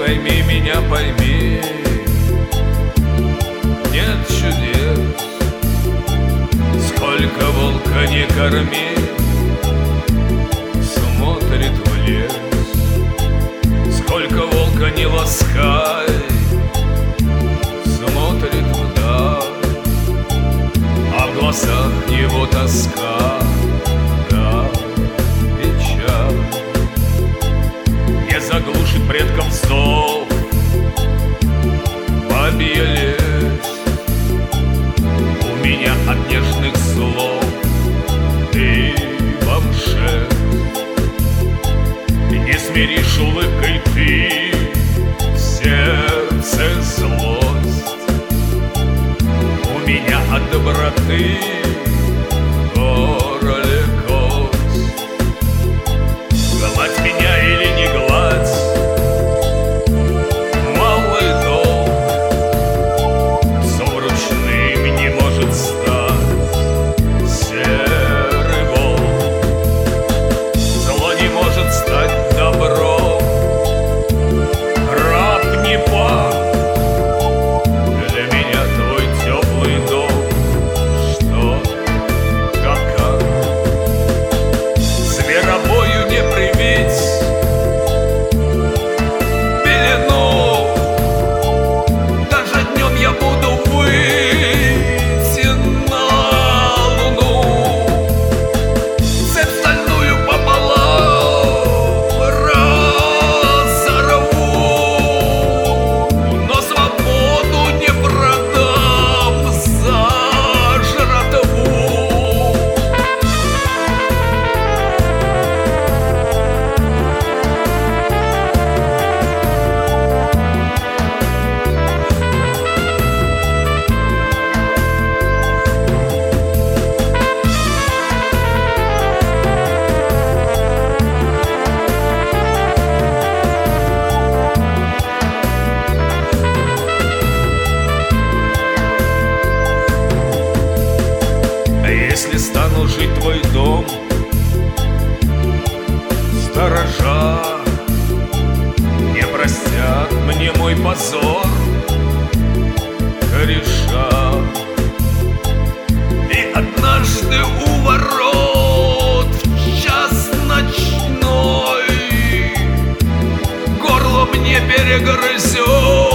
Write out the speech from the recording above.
пойми меня, пойми, нет чудес. Сколько волка не корми, смотрит в лес. Сколько волка не ласкай, смотрит вдаль, а в глазах его тоска, да, печаль. Не заглушит предков зов бабья лесть. У меня от нежных слов ты бомшес. Не смиришь улыбкой ты в сердце злость. У меня от доброты в горле кость. Гладь меня или не гладь, малый долг. Зов ручным не может стать серый волк. Зло не может стать добром, раб не пах. Для меня твой теплый дом, что, как зверобою не привить белину. Даже днем я буду выйти на луну. Цепь стальную пополам разорву, но свободу не продам за жратву. Если стану жить твой дом, сторожа не простят мне мой позор, кореша. И однажды у ворот в час ночной горло мне перегрызет